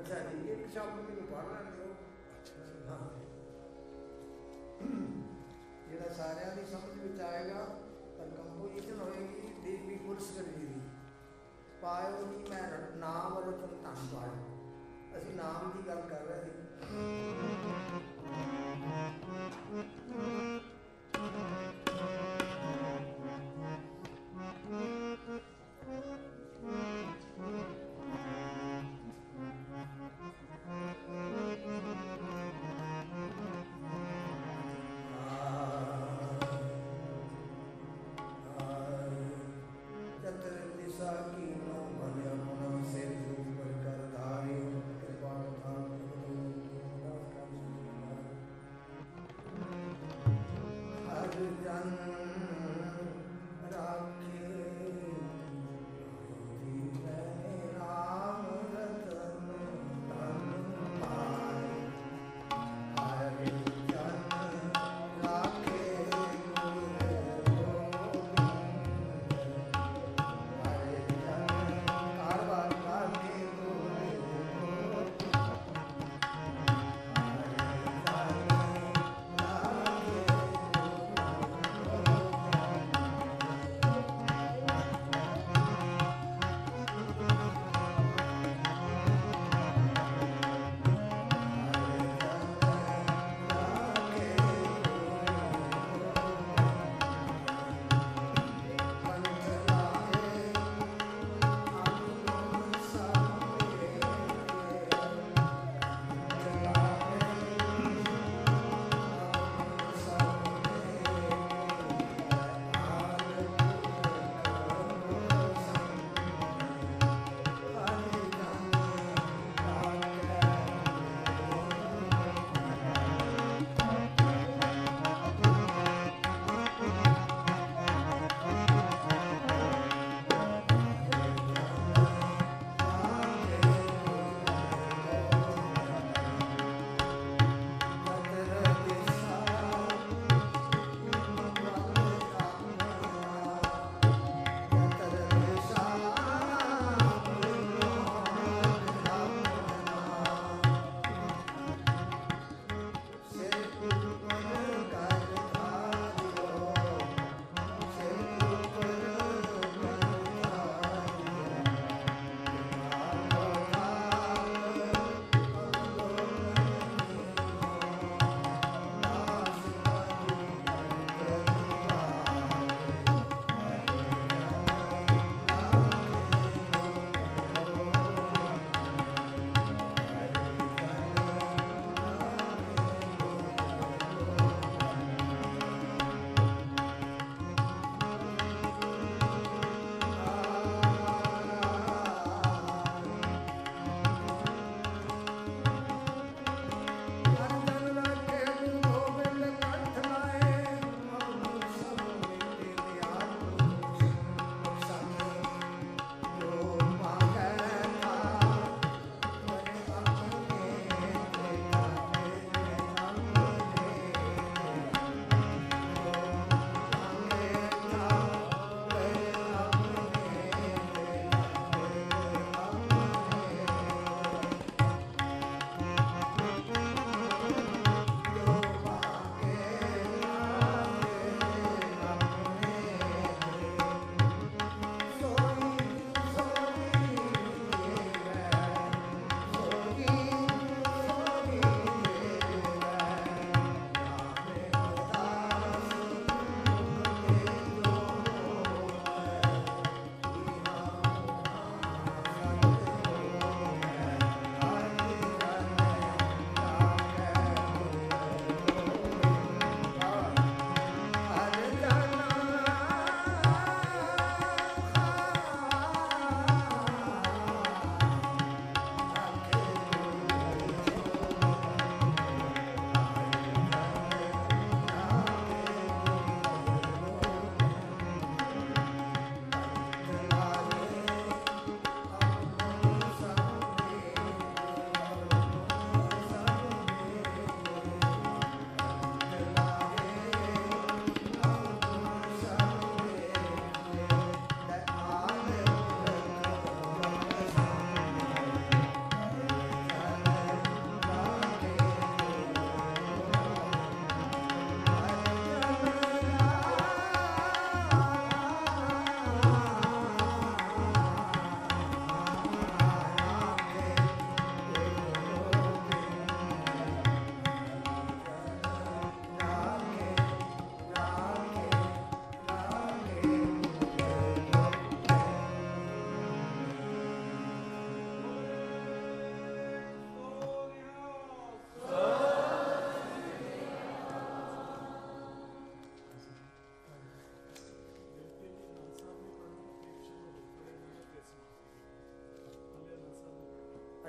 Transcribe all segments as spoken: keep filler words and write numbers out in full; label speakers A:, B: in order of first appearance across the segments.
A: अच्छा जी, एक शब्द मैंने पढ़ लेने दो। हाँ, ਜਿਹੜਾ ਸਾਰਿਆਂ ਦੀ ਸਮਝ ਵਿੱਚ ਆਏਗਾ। ਪਰ ਕੰਪੋਜੀਸ਼ਨ ਹੋਏਗੀ ਦੇਵੀ ਪੁਰਸਕਰ ਜੀ ਦੀ। ਪਾਇਓ ਜੀ ਮੈਂ ਨਾਮ ਰਤਨ ਧਨ ਪਾਇਓ। ਅਸੀਂ ਨਾਮ ਦੀ ਗੱਲ ਕਰ ਰਹੇ ਸੀ।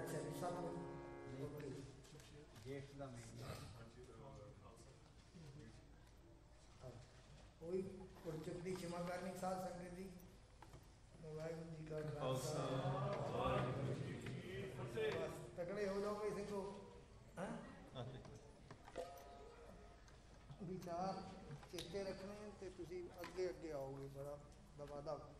A: ਅੱਛਾ ਜੀ ਸਤਿਗੁਰੂ ਓਕੇ
B: ਜੇਠ ਦਾ ਮਹੀਨਾ
A: ਕੋਈ ਕੁਰਚੁਕ ਦੀ ਖਿਮਾ ਕਰਨੀ ਸਾਧ ਸੰਗਤ ਦੀ ਵਾਹਿਗੁਰੂ ਜੀ ਕਾ ਖਾਲਸਾ
C: ਵਾਹਿਗੁਰੂ ਜੀ ਕੀ ਫਤਿਹ।
A: ਬਸ ਤਕੜੇ ਹੋ ਜਾਓ ਭਾਈ ਸਿੰਘੋ ਹੈਂ ਵਿਚਾਰ ਚੇਤੇ ਰੱਖਣੇ ਤੇ ਤੁਸੀਂ ਅੱਗੇ ਅੱਗੇ ਆਓਗੇ ਬੜਾ ਦਬਾ ਦਬ